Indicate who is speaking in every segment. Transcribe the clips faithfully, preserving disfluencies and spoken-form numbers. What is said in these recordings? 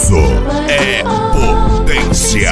Speaker 1: Elzo é potência.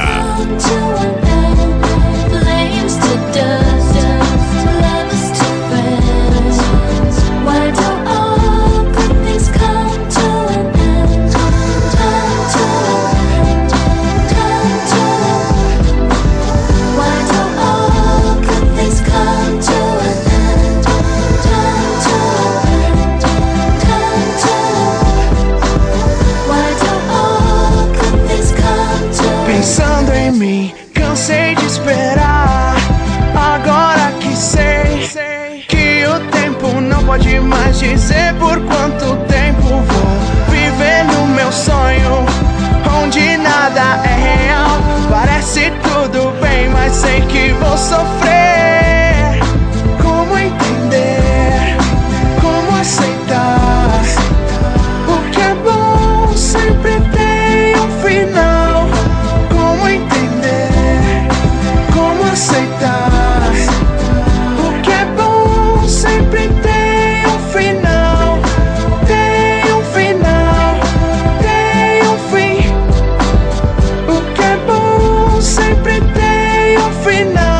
Speaker 2: Pensando em mim, cansei de esperar. Agora que sei que o tempo não pode mais dizer por quanto tempo vou viver no meu sonho, onde nada é real. Parece tudo bem, mas sei que vou sofrer. Como entender? Como aceitar? O que é bom sempre tem um final. Como entender? Como aceitar? O que é bom sempre tem um final. Tem um final, tem um fim. O que é bom sempre tem um final.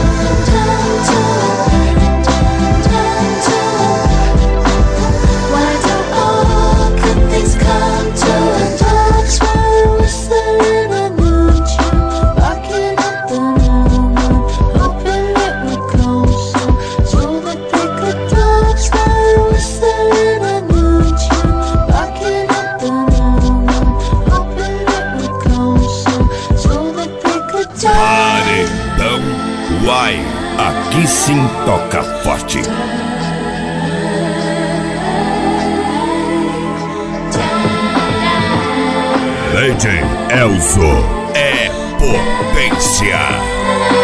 Speaker 1: Paredão Uai, aqui sim toca forte. D J Elzo é potência.